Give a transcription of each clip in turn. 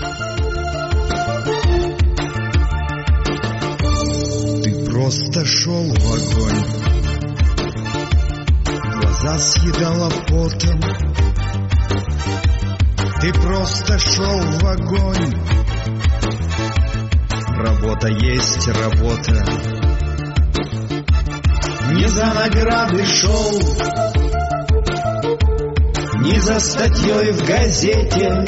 Ты просто шел в огонь, глаза съедала потом. Ты просто шел в огонь. Работа есть работа. Не за награды шел, не за статьей в газете.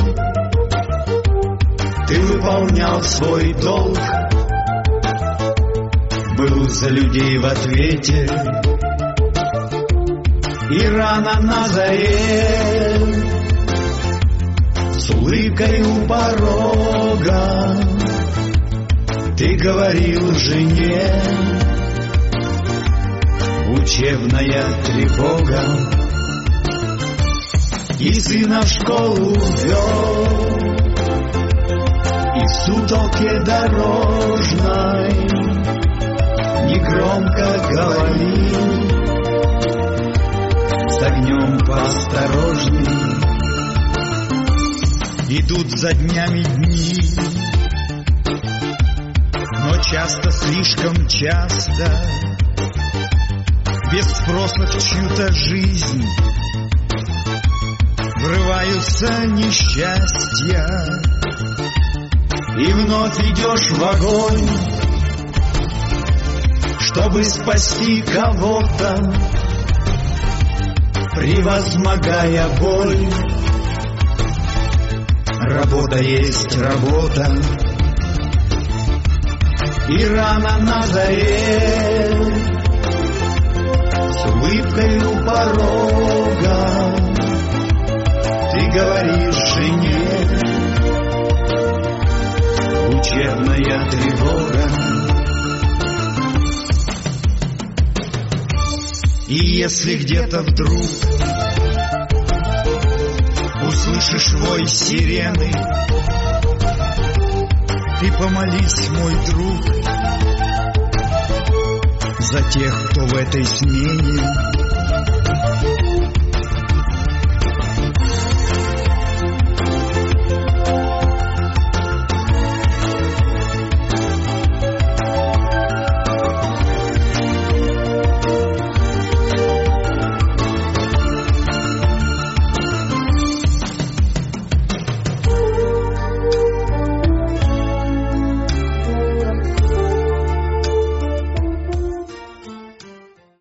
Ты выполнял свой долг, был за людей в ответе. И рано на заре, с улыбкой у порога, ты говорил жене: учебная тревога. И сына в школу вел, и в сутолке дорожной негромко говорил: с огнем поосторожней. Идут за днями дни, но часто, слишком часто, без спроса в чью-то жизнь врываются несчастья. И вновь идешь в огонь, чтобы спасти кого-то, превозмогая боль. Работа есть работа. И рано на заре, с улыбкой у порога, ты говоришь жене: учебная тревога. И если где-то вдруг услышишь вой сирены, ты помолись, мой друг, за тех, кто в этой смене